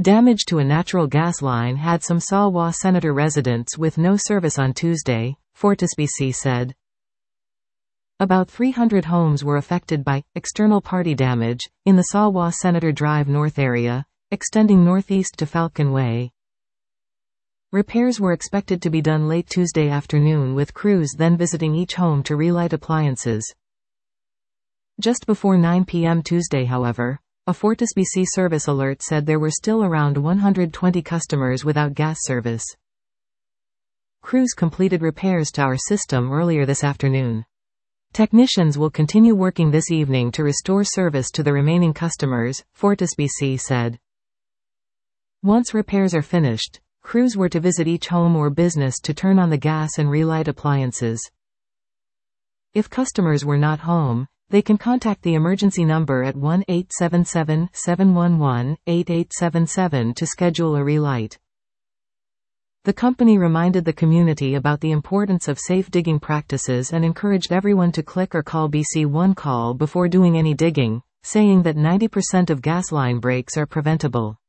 Damage to a natural gas line had some Salwa Senator residents with no service on Tuesday, FortisBC said. About 300 homes were affected by external party damage in the Salwa Senator Drive North area, extending northeast to Falcon Way. Repairs were expected to be done late Tuesday afternoon, with crews then visiting each home to relight appliances. Just before 9 p.m. Tuesday, however, a FortisBC service alert said there were still around 120 customers without gas service. Crews completed repairs to our system earlier this afternoon. Technicians will continue working this evening to restore service to the remaining customers, FortisBC said. Once repairs are finished, crews were to visit each home or business to turn on the gas and relight appliances. If customers were not home, they can contact the emergency number at 1-877-711-8877 to schedule a relight. The company reminded the community about the importance of safe digging practices and encouraged everyone to click or call BC One Call before doing any digging, saying that 90% of gas line breaks are preventable.